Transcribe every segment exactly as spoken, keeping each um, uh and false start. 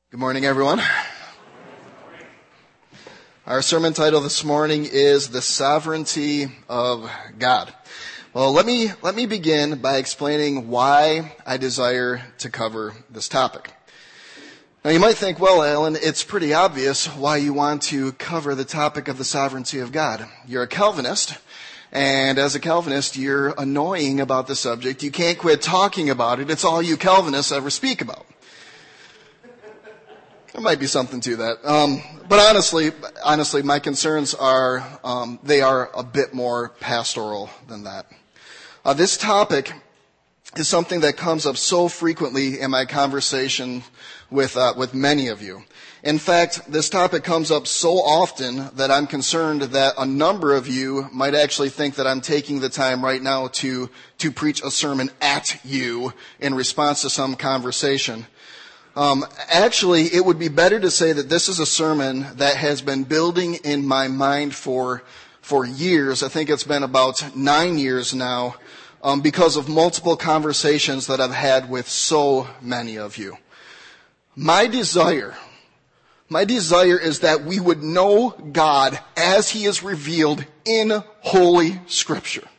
Good morning, everyone. Our sermon title this morning is The Sovereignty of God. Well, let me let me begin by explaining why I desire to cover this topic. Now, you might think, well, Alan, it's pretty obvious why you want to cover the topic of the sovereignty of God. You're a Calvinist, and as a Calvinist, you're annoying about the subject. You can't quit talking about it. It's all you Calvinists ever speak about. There might be something to that. Um, but honestly, honestly, my concerns are, um, they are a bit more pastoral than that. Uh, this topic is something that comes up so frequently in my conversation with, uh, with many of you. In fact, this topic comes up so often that I'm concerned that a number of you might actually think that I'm taking the time right now to, to preach a sermon at you in response to some conversation. Um, actually, it would be better to say that this is a sermon that has been building in my mind for for years. I think it's been about nine years now, um, because of multiple conversations that I've had with so many of you. My desire, my desire is that we would know God as He is revealed in Holy Scripture.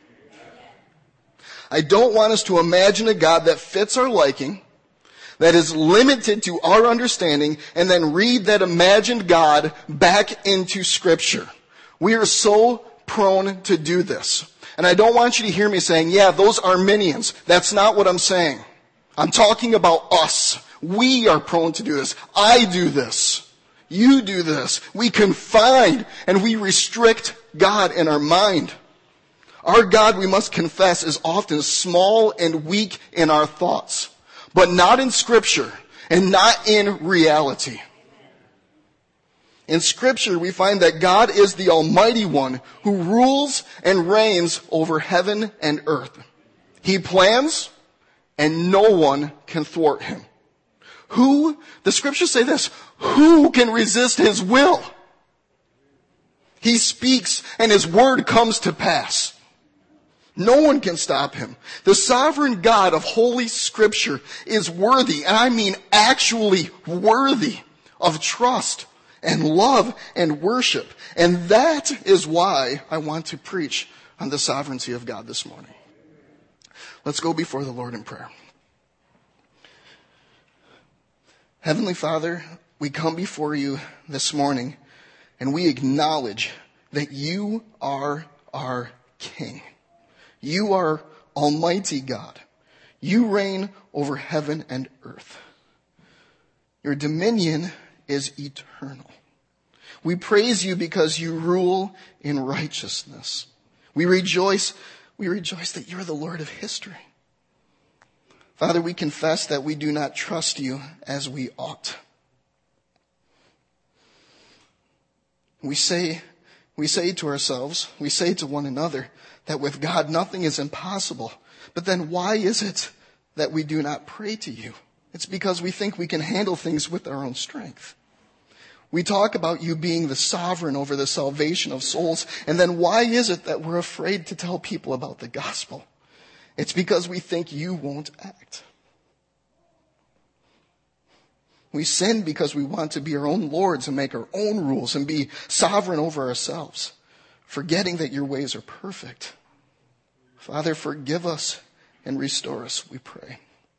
I don't want us to imagine a God that fits our liking, that is limited to our understanding, and then read that imagined God back into Scripture. We are so prone to do this. And I don't want you to hear me saying, yeah, those Arminians. That's not what I'm saying. I'm talking about us. We are prone to do this. I do this. You do this. We confine and we restrict God in our mind. Our God, we must confess, is often small and weak in our thoughts, but not in Scripture and not in reality. In Scripture, we find that God is the Almighty One who rules and reigns over heaven and earth. He plans, and no one can thwart Him. Who, the Scriptures say this, who can resist His will? He speaks, and His word comes to pass. No one can stop Him. The sovereign God of Holy Scripture is worthy, and I mean actually worthy, of trust and love and worship. And that is why I want to preach on the sovereignty of God this morning. Let's go before the Lord in prayer. Heavenly Father, we come before you this morning, and we acknowledge that you are our King. You are Almighty God. You reign over heaven and earth. Your dominion is eternal. We praise you because you rule in righteousness. We rejoice, we rejoice that you're the Lord of history. Father, we confess that we do not trust you as we ought. We say, we say to ourselves, we say to one another, that with God nothing is impossible. But then why is it that we do not pray to you? It's because we think we can handle things with our own strength. We talk about you being the sovereign over the salvation of souls. And then why is it that we're afraid to tell people about the gospel? It's because we think you won't act. We sin because we want to be our own lords and make our own rules and be sovereign over ourselves, forgetting that your ways are perfect. Father, forgive us and restore us, we pray.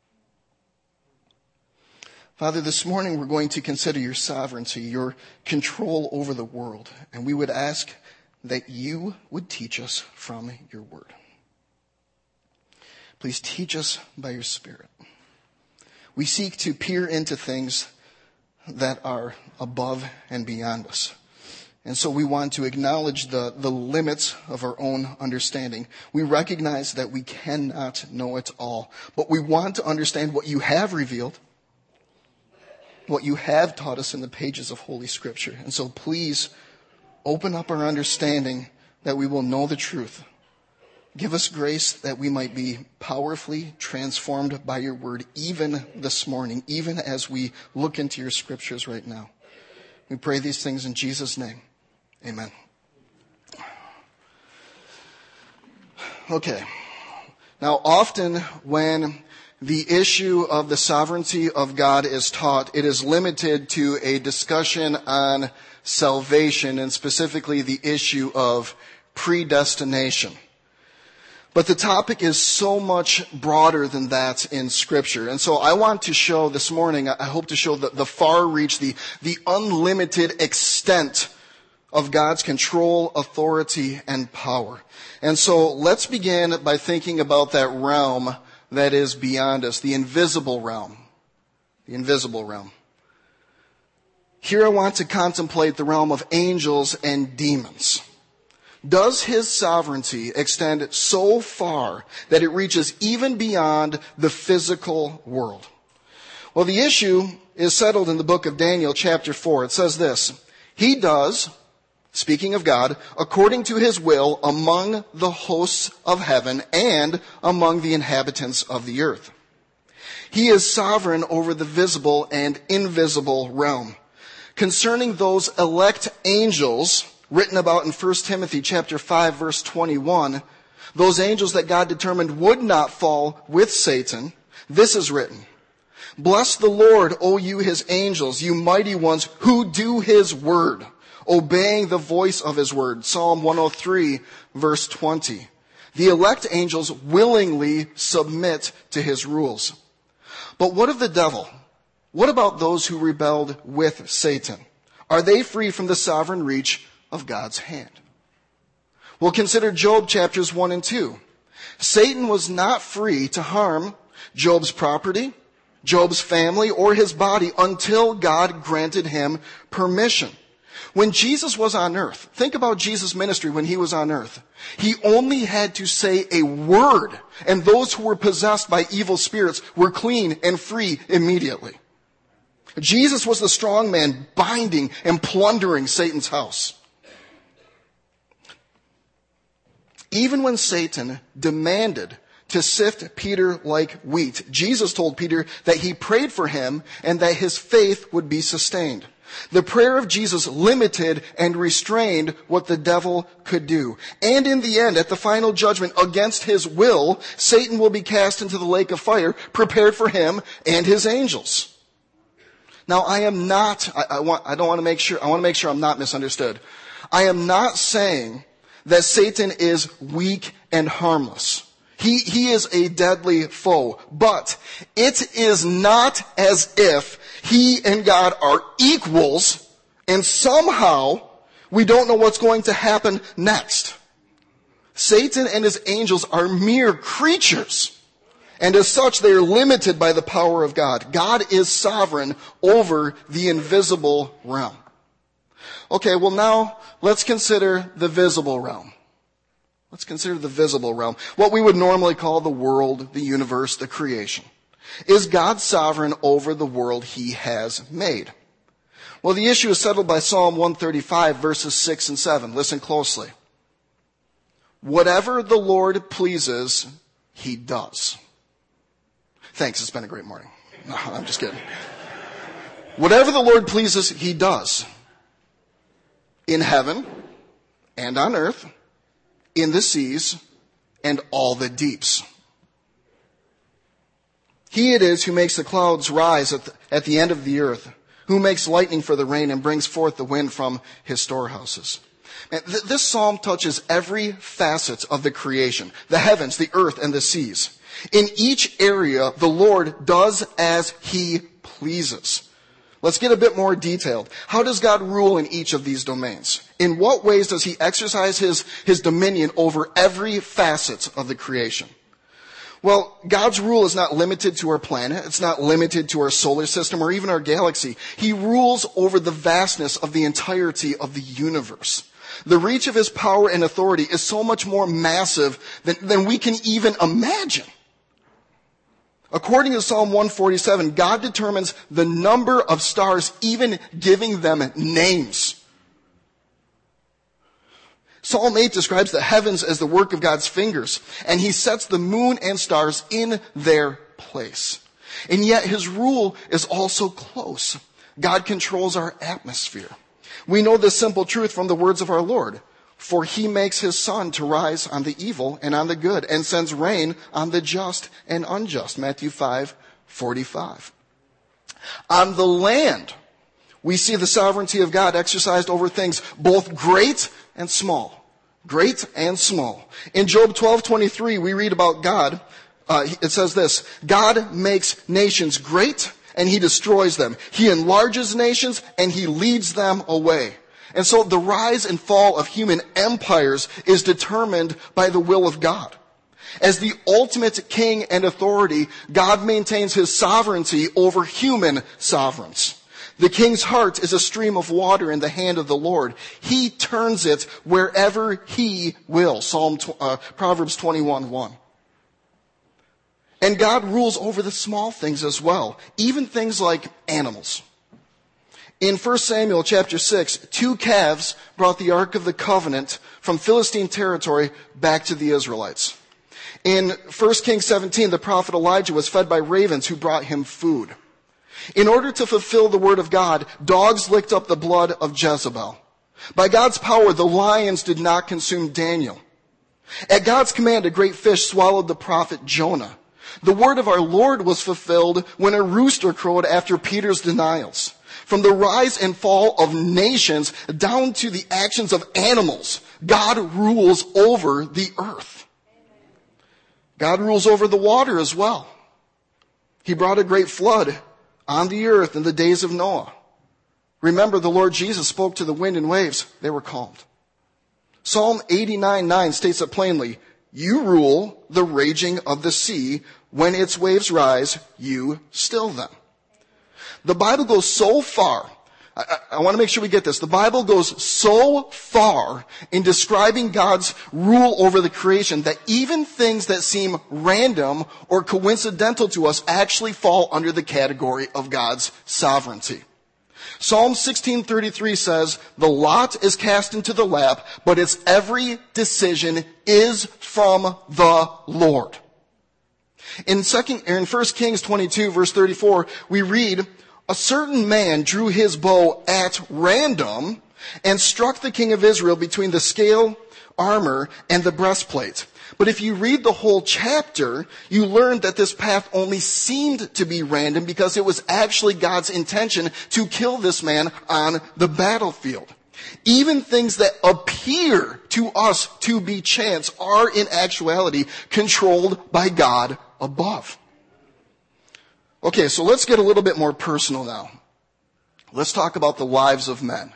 Father, this morning we're going to consider your sovereignty, your control over the world, and we would ask that you would teach us from your word. Please teach us by your Spirit. We seek to peer into things that are above and beyond us. And so we want to acknowledge the, the limits of our own understanding. We recognize that we cannot know it all, but we want to understand what you have revealed, what you have taught us in the pages of Holy Scripture. And so please open up our understanding that we will know the truth. Give us grace that we might be powerfully transformed by your word, even this morning, even as we look into your Scriptures right now. We pray these things in Jesus' name. Amen. Okay. Now, often when the issue of the sovereignty of God is taught, it is limited to a discussion on salvation, and specifically the issue of predestination. But the topic is so much broader than that in Scripture. And so I want to show this morning, I hope to show the, the far reach, the, the unlimited extent of God's control, authority, and power. And so let's begin by thinking about that realm that is beyond us, the invisible realm. The invisible realm. Here I want to contemplate the realm of angels and demons. Does his sovereignty extend so far that it reaches even beyond the physical world? Well, the issue is settled in the book of Daniel, chapter four. It says this: He does, speaking of God, according to his will among the hosts of heaven and among the inhabitants of the earth. He is sovereign over the visible and invisible realm. Concerning those elect angels written about in First Timothy chapter five, verse twenty-one, those angels that God determined would not fall with Satan, this is written: Bless the Lord, O you his angels, you mighty ones who do his word, obeying the voice of his word. Psalm one oh three, verse twenty. The elect angels willingly submit to his rules. But what of the devil? What about those who rebelled with Satan? Are they free from the sovereign reach of God's hand? Well, consider Job chapters one and two. Satan was not free to harm Job's property, Job's family, or his body until God granted him permission. When Jesus was on earth, think about Jesus' ministry when he was on earth. He only had to say a word, and those who were possessed by evil spirits were clean and free immediately. Jesus was the strong man binding and plundering Satan's house. Even when Satan demanded to sift Peter like wheat, Jesus told Peter that he prayed for him and that his faith would be sustained. The prayer of Jesus limited and restrained what the devil could do. And in the end, at the final judgment, against his will, Satan will be cast into the lake of fire prepared for him and his angels. Now, I am not, I, I want, I don't want to make sure, I want to make sure I'm not misunderstood. I am not saying that Satan is weak and harmless. He, he is a deadly foe. But it is not as if he and God are equals and somehow we don't know what's going to happen next. Satan and his angels are mere creatures. And as such, they are limited by the power of God. God is sovereign over the invisible realm. Okay, well now let's consider the visible realm. Let's consider the visible realm. What we would normally call the world, the universe, the creation. Is God sovereign over the world he has made? Well, the issue is settled by Psalm one thirty-five, verses six and seven. Listen closely. Whatever the Lord pleases, he does. Thanks, it's been a great morning. No, I'm just kidding. Whatever the Lord pleases, he does. In heaven and on earth, in the seas and all the deeps. He it is who makes the clouds rise at the, at the end of the earth, who makes lightning for the rain and brings forth the wind from his storehouses. And th- this psalm touches every facet of the creation, the heavens, the earth, and the seas. In each area, the Lord does as he pleases. Let's get a bit more detailed. How does God rule in each of these domains? In what ways does he exercise his, his dominion over every facet of the creation? Well, God's rule is not limited to our planet. It's not limited to our solar system or even our galaxy. He rules over the vastness of the entirety of the universe. The reach of his power and authority is so much more massive than, than we can even imagine. According to Psalm one forty-seven, God determines the number of stars, even giving them names. Psalm eight describes the heavens as the work of God's fingers, and he sets the moon and stars in their place. And yet his rule is also close. God controls our atmosphere. We know this simple truth from the words of our Lord. For he makes his sun to rise on the evil and on the good, and sends rain on the just and unjust. Matthew five forty-five. On the land, we see the sovereignty of God exercised over things both great and small. Great and small. In Job twelve twenty-three, we read about God. Uh, it says this, God makes nations great and he destroys them. He enlarges nations and he leads them away. And so the rise and fall of human empires is determined by the will of God. As the ultimate king and authority, God maintains his sovereignty over human sovereigns. The king's heart is a stream of water in the hand of the Lord. He turns it wherever he will. Psalm, uh, Proverbs twenty-one one. And God rules over the small things as well, even things like animals. In First Samuel chapter six, two calves brought the Ark of the Covenant from Philistine territory back to the Israelites. In First Kings seventeen, the prophet Elijah was fed by ravens who brought him food. In order to fulfill the word of God, dogs licked up the blood of Jezebel. By God's power, the lions did not consume Daniel. At God's command, a great fish swallowed the prophet Jonah. The word of our Lord was fulfilled when a rooster crowed after Peter's denials. From the rise and fall of nations down to the actions of animals, God rules over the earth. God rules over the water as well. He brought a great flood on the earth in the days of Noah. Remember, the Lord Jesus spoke to the wind and waves. They were calmed. Psalm eighty-nine nine states it plainly, you rule the raging of the sea. When its waves rise, you still them. The Bible goes so far, I, I want to make sure we get this. The Bible goes so far in describing God's rule over the creation that even things that seem random or coincidental to us actually fall under the category of God's sovereignty. Psalm sixteen thirty-three says, the lot is cast into the lap, but its every decision is from the Lord. In second, in First Kings twenty-two verse thirty-four, we read, a certain man drew his bow at random and struck the king of Israel between the scale armor and the breastplate. But if you read the whole chapter, you learn that this path only seemed to be random because it was actually God's intention to kill this man on the battlefield. Even things that appear to us to be chance are in actuality controlled by God above. Okay, so let's get a little bit more personal now. Let's talk about the lives of men.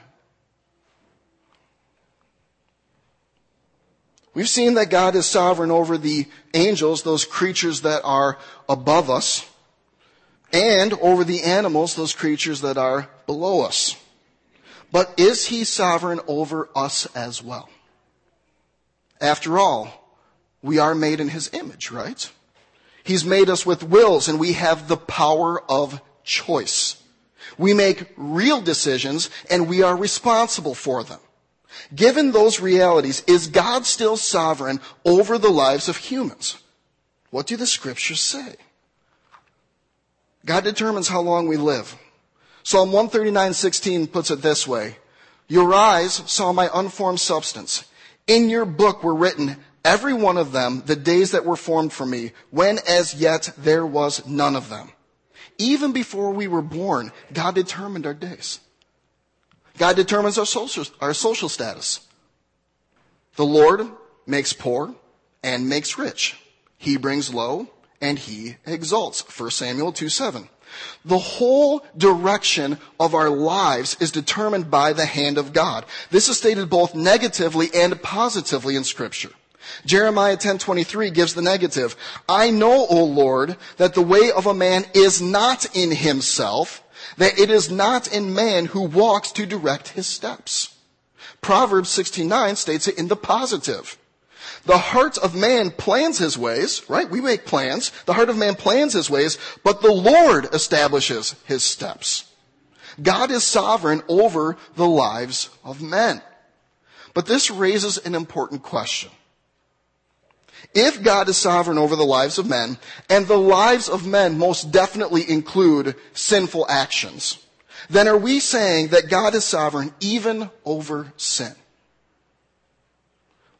We've seen that God is sovereign over the angels, those creatures that are above us, and over the animals, those creatures that are below us. But is he sovereign over us as well? After all, we are made in his image, right? He's made us with wills, and we have the power of choice. We make real decisions, and we are responsible for them. Given those realities, is God still sovereign over the lives of humans? What do the scriptures say? God determines how long we live. Psalm one thirty-nine sixteen puts it this way. Your eyes saw my unformed substance. In your book were written, every one of them, the days that were formed for me, when as yet there was none of them. Even before we were born, God determined our days. God determines our social, our social status. The Lord makes poor and makes rich. He brings low and he exalts. First Samuel two seven. The whole direction of our lives is determined by the hand of God. This is stated both negatively and positively in Scripture. Jeremiah ten twenty-three gives the negative. I know, O Lord, that the way of a man is not in himself, that it is not in man who walks to direct his steps. Proverbs sixteen nine states it in the positive. The heart of man plans his ways, right? We make plans. The heart of man plans his ways, but the Lord establishes his steps. God is sovereign over the lives of men. But this raises an important question. If God is sovereign over the lives of men, and the lives of men most definitely include sinful actions, then are we saying that God is sovereign even over sin?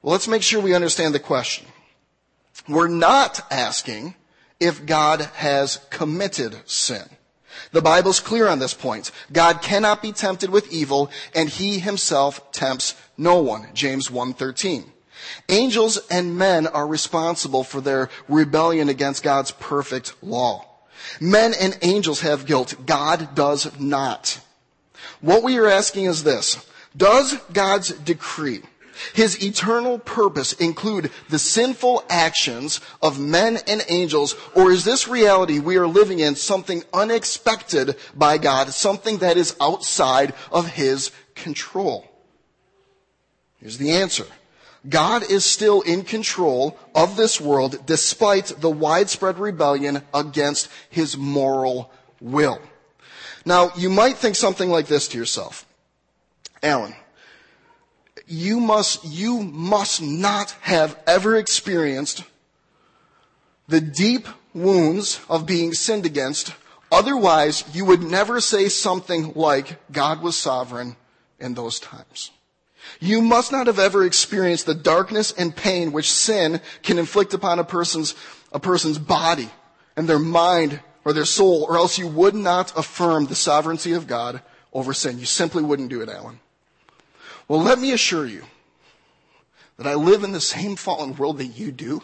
Well, let's make sure we understand the question. We're not asking if God has committed sin. The Bible's clear on this point. God cannot be tempted with evil, and he himself tempts no one. James one thirteen. Angels and men are responsible for their rebellion against God's perfect law. Men and angels have guilt. God does not. What we are asking is this. Does God's decree, his eternal purpose, include the sinful actions of men and angels, or is this reality we are living in something unexpected by God, something that is outside of his control? Here's the answer. God is still in control of this world despite the widespread rebellion against his moral will. Now, you might think something like this to yourself. Alan, you must, you must not have ever experienced the deep wounds of being sinned against. Otherwise, you would never say something like God was sovereign in those times. You must not have ever experienced the darkness and pain which sin can inflict upon a person's, a person's body and their mind or their soul, or else you would not affirm the sovereignty of God over sin. You simply wouldn't do it, Alan. Well, let me assure you that I live in the same fallen world that you do.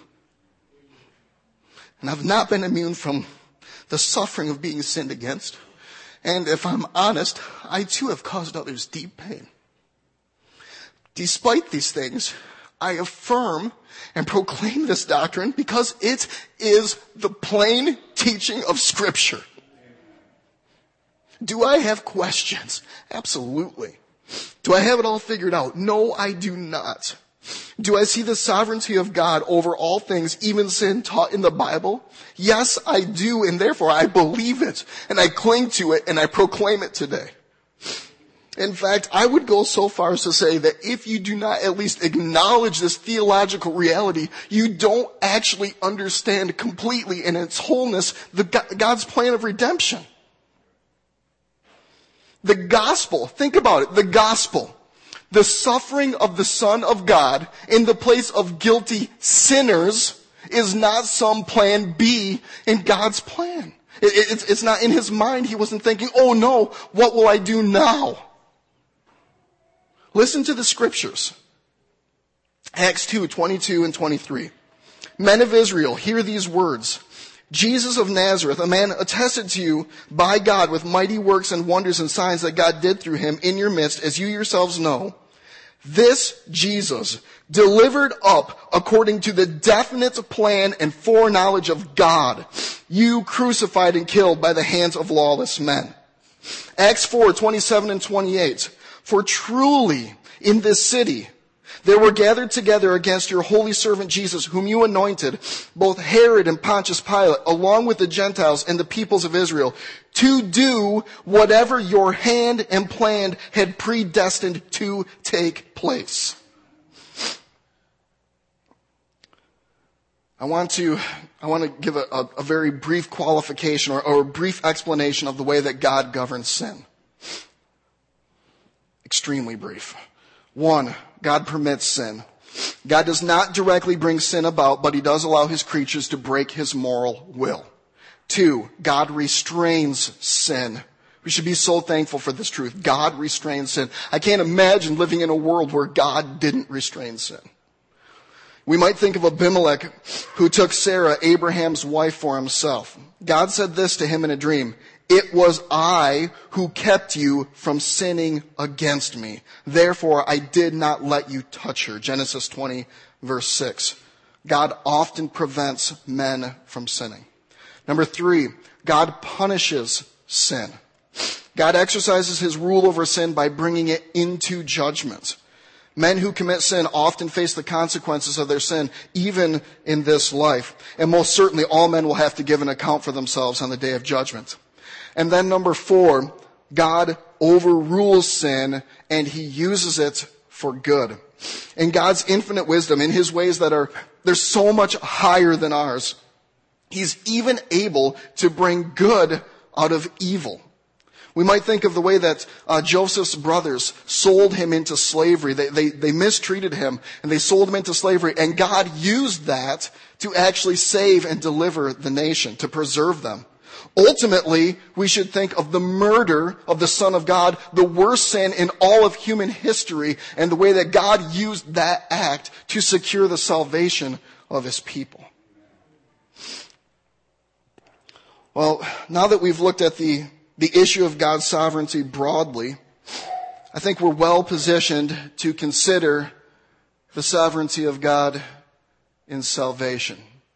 And I've not been immune from the suffering of being sinned against. And if I'm honest, I too have caused others deep pain. Despite these things, I affirm and proclaim this doctrine because it is the plain teaching of Scripture. Do I have questions? Absolutely. Do I have it all figured out? No, I do not. Do I see the sovereignty of God over all things, even sin, taught in the Bible? Yes, I do, and therefore I believe it, and I cling to it, and I proclaim it today. In fact, I would go so far as to say that if you do not at least acknowledge this theological reality, you don't actually understand completely in its wholeness the God's plan of redemption. The gospel, think about it, the gospel, the suffering of the Son of God in the place of guilty sinners is not some plan B in God's plan. It, it's, it's not in his mind. He wasn't thinking, oh no, what will I do now? Listen to the scriptures. Acts two, twenty-two and twenty-three. Men of Israel, hear these words. Jesus of Nazareth, a man attested to you by God with mighty works and wonders and signs that God did through him in your midst, as you yourselves know. This Jesus, delivered up according to the definite plan and foreknowledge of God, you crucified and killed by the hands of lawless men. Acts four, twenty-seven and twenty-eight. For truly in this city there were gathered together against your holy servant Jesus, whom you anointed, both Herod and Pontius Pilate, along with the Gentiles and the peoples of Israel, to do whatever your hand and plan had predestined to take place. I want to, I want to give a, a, a very brief qualification or, or a brief explanation of the way that God governs sin. Extremely brief. One, God permits sin. God does not directly bring sin about, but he does allow his creatures to break his moral will. Two, God restrains sin. We should be so thankful for this truth. God restrains sin. I can't imagine living in a world where God didn't restrain sin. We might think of Abimelech, who took Sarah, Abraham's wife, for himself. God said this to him in a dream. It was I who kept you from sinning against me. Therefore, I did not let you touch her. Genesis twenty, verse six. God often prevents men from sinning. Number three, God punishes sin. God exercises his rule over sin by bringing it into judgment. Men who commit sin often face the consequences of their sin, even in this life. And most certainly, all men will have to give an account for themselves on the day of judgment. And then number four, God overrules sin and he uses it for good. In God's infinite wisdom, in his ways that are, they're so much higher than ours, he's even able to bring good out of evil. We might think of the way that uh, Joseph's brothers sold him into slavery. They, they, they mistreated him and they sold him into slavery. And God used that to actually save and deliver the nation, to preserve them. Ultimately, we should think of the murder of the Son of God, the worst sin in all of human history, and the way that God used that act to secure the salvation of his people. Well, now that we've looked at the, the issue of God's sovereignty broadly, I think we're well positioned to consider the sovereignty of God in salvation.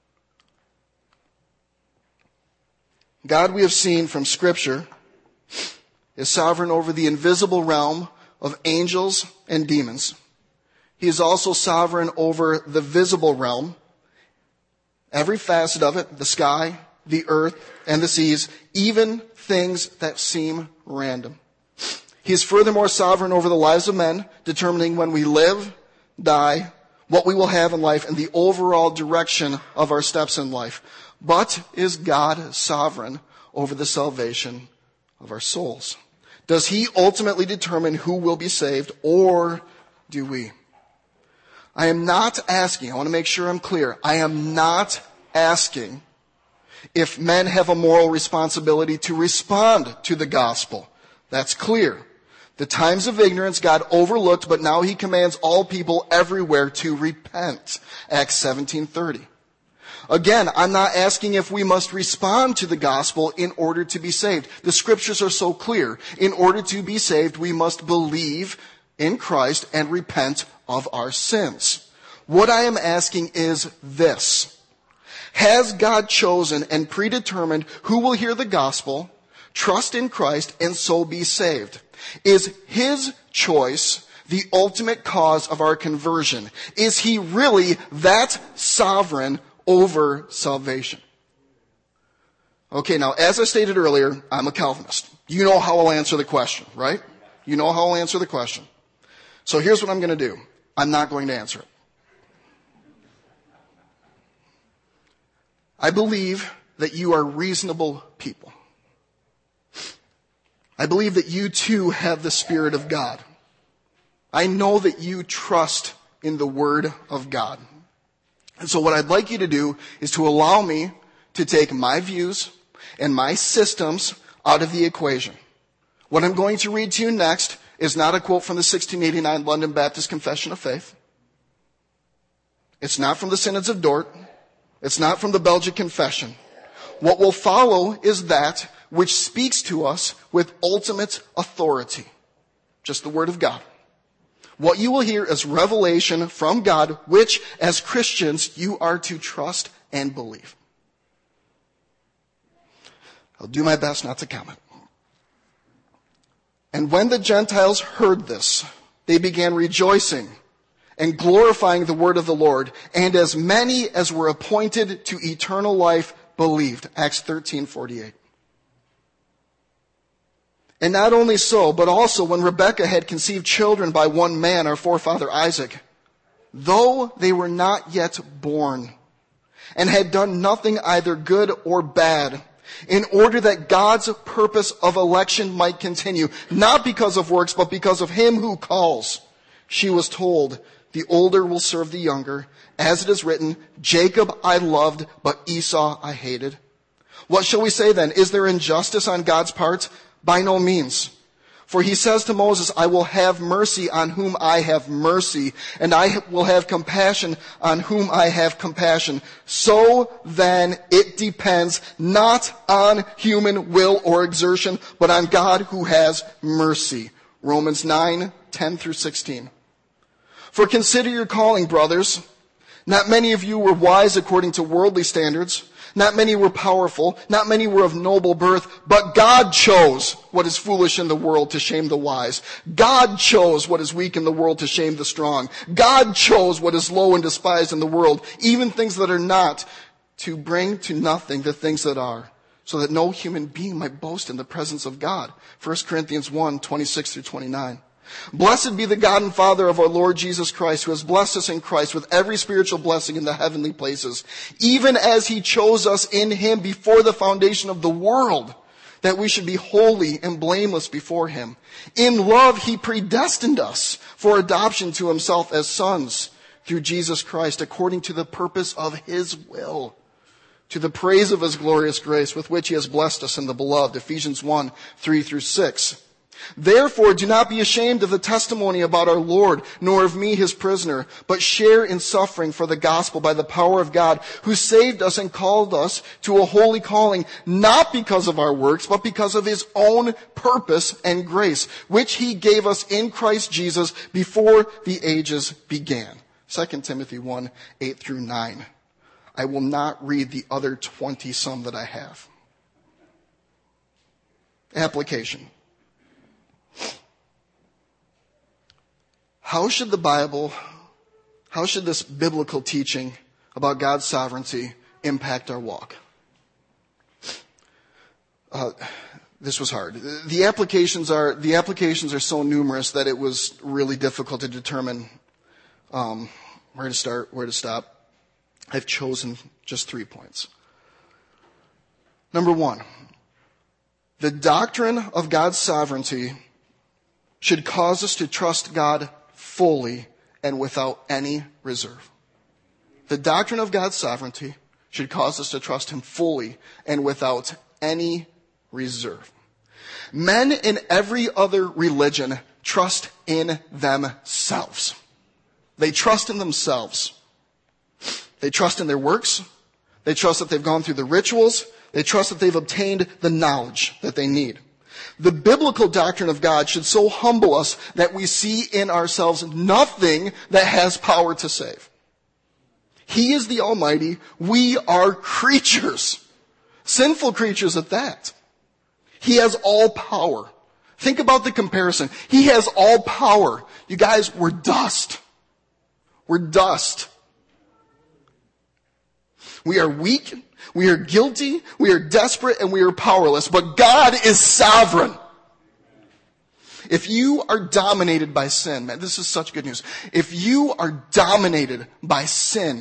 God, we have seen from Scripture, is sovereign over the invisible realm of angels and demons. He is also sovereign over the visible realm, every facet of it, the sky, the earth, and the seas, even things that seem random. He is furthermore sovereign over the lives of men, determining when we live, die, what we will have in life, and the overall direction of our steps in life. But is God sovereign over the salvation of our souls? Does he ultimately determine who will be saved, or do we? I am not asking, I want to make sure I'm clear, I am not asking if men have a moral responsibility to respond to the gospel. That's clear. The times of ignorance God overlooked, but now he commands all people everywhere to repent. Acts seventeen thirty. Again, I'm not asking if we must respond to the gospel in order to be saved. The scriptures are so clear. In order to be saved, we must believe in Christ and repent of our sins. What I am asking is this. Has God chosen and predetermined who will hear the gospel, trust in Christ, and so be saved? Is his choice the ultimate cause of our conversion? Is he really that sovereign over salvation? Okay, now, as I stated earlier, I'm a Calvinist. You know how I'll answer the question, right? You know how I'll answer the question. So here's what I'm going to do. I'm not going to answer it. I believe that you are reasonable people. I believe that you too have the Spirit of God. I know that you trust in the Word of God. And so what I'd like you to do is to allow me to take my views and my systems out of the equation. What I'm going to read to you next is not a quote from the sixteen eighty-nine London Baptist Confession of Faith. It's not from the Synods of Dort. It's not from the Belgic Confession. What will follow is that which speaks to us with ultimate authority. Just the Word of God. What you will hear is revelation from God, which, as Christians, you are to trust and believe. I'll do my best not to comment. And when the Gentiles heard this, they began rejoicing and glorifying the word of the Lord, and as many as were appointed to eternal life believed. Acts thirteen forty-eight. And not only so, but also when Rebekah had conceived children by one man, our forefather Isaac, though they were not yet born, and had done nothing either good or bad, in order that God's purpose of election might continue, not because of works, but because of him who calls, she was told, the older will serve the younger, as it is written, Jacob I loved, but Esau I hated. What shall we say then? Is there injustice on God's part? By no means. For he says to Moses, I will have mercy on whom I have mercy, and I will have compassion on whom I have compassion. So then it depends not on human will or exertion, but on God who has mercy. Romans nine, ten through sixteen. For consider your calling, brothers. Not many of you were wise according to worldly standards. Not many were powerful. Not many were of noble birth. But God chose what is foolish in the world to shame the wise. God chose what is weak in the world to shame the strong. God chose what is low and despised in the world, even things that are not, to bring to nothing the things that are, so that no human being might boast in the presence of God. First Corinthians one, twenty-six through twenty-nine. Blessed be the God and Father of our Lord Jesus Christ, who has blessed us in Christ with every spiritual blessing in the heavenly places, even as he chose us in him before the foundation of the world, that we should be holy and blameless before him. In love, he predestined us for adoption to himself as sons through Jesus Christ, according to the purpose of his will, to the praise of his glorious grace with which he has blessed us in the beloved. Ephesians one, three through six. Therefore, do not be ashamed of the testimony about our Lord, nor of me, his prisoner, but share in suffering for the gospel by the power of God, who saved us and called us to a holy calling, not because of our works, but because of his own purpose and grace, which he gave us in Christ Jesus before the ages began. Second Timothy one, eight through nine. I will not read the other twenty some that I have. Application. How should the Bible, how should this biblical teaching about God's sovereignty impact our walk? Uh, this was hard. The applications are the applications are so numerous that it was really difficult to determine um, where to start, where to stop. I've chosen just three points. Number one, the doctrine of God's sovereignty should cause us to trust God fully and without any reserve. The doctrine of God's sovereignty should cause us to trust him fully and without any reserve. Men in every other religion trust in themselves. They trust in themselves. They trust in their works. They trust that they've gone through the rituals. They trust that they've obtained the knowledge that they need. The biblical doctrine of God should so humble us that we see in ourselves nothing that has power to save. He is the Almighty. We are creatures. Sinful creatures at that. He has all power. Think about the comparison. He has all power. You guys, we're dust. We're dust. We are weak. We are guilty, we are desperate, and we are powerless. But God is sovereign. If you are dominated by sin, man, this is such good news. If you are dominated by sin,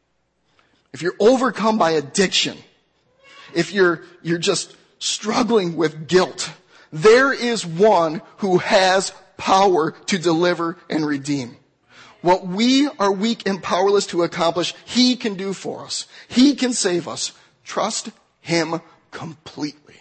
if you're overcome by addiction, if you're, you're just struggling with guilt, there is one who has power to deliver and redeem. What we are weak and powerless to accomplish, he can do for us. He can save us. Trust him completely.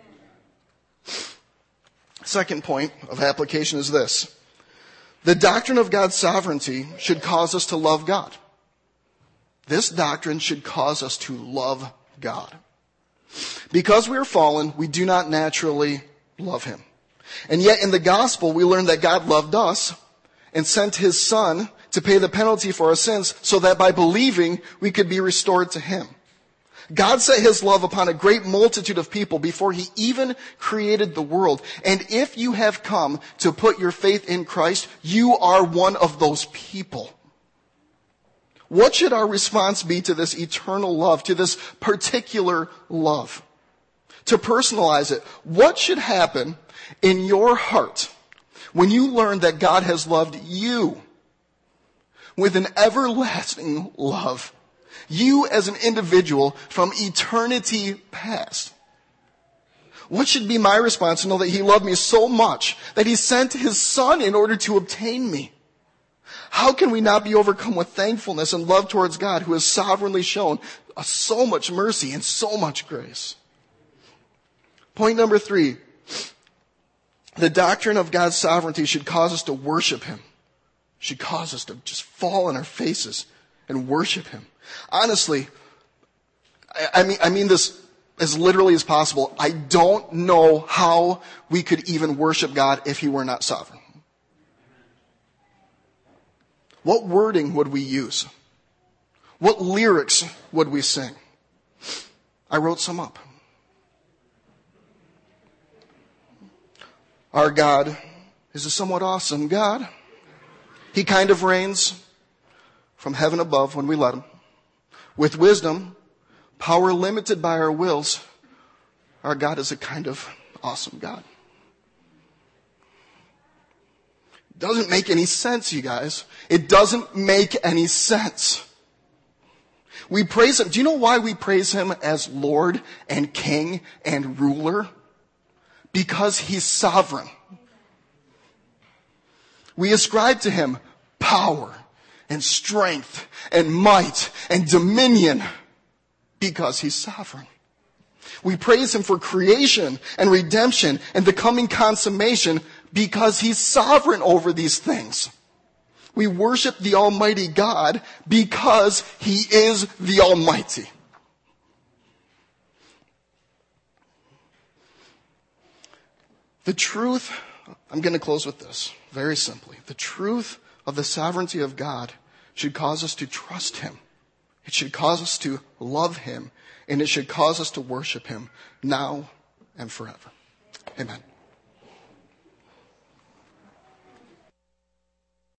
Amen. Second point of application is this. The doctrine of God's sovereignty should cause us to love God. This doctrine should cause us to love God. Because we are fallen, we do not naturally love him. And yet in the gospel, we learn that God loved us and sent his son to pay the penalty for our sins so that by believing we could be restored to him. God set his love upon a great multitude of people before he even created the world. And if you have come to put your faith in Christ, you are one of those people. What should our response be to this eternal love, to this particular love? To personalize it, what should happen in your heart when you learn that God has loved you with an everlasting love? You as an individual from eternity past. What should be my response to know that he loved me so much that he sent his son in order to obtain me? How can we not be overcome with thankfulness and love towards God who has sovereignly shown us so much mercy and so much grace? Point number three. The doctrine of God's sovereignty should cause us to worship him. Should cause us to just fall on our faces and worship him. Honestly, I, I mean, I mean this as literally as possible. I don't know how we could even worship God if he were not sovereign. What wording would we use? What lyrics would we sing? I wrote some up. Our God is a somewhat awesome God. He kind of reigns from heaven above when we let him. With wisdom, power limited by our wills, our God is a kind of awesome God. Doesn't make any sense, you guys. It doesn't make any sense. We praise him. Do you know why we praise him as Lord and King and ruler? because he's sovereign. We ascribe to him power and strength and might and dominion because he's sovereign. We praise him for creation and redemption and the coming consummation because he's sovereign over these things. We worship the Almighty God because he is the Almighty. The truth, I'm going to close with this very simply. The truth of the sovereignty of God should cause us to trust him. It should cause us to love him, and it should cause us to worship him now and forever. Amen.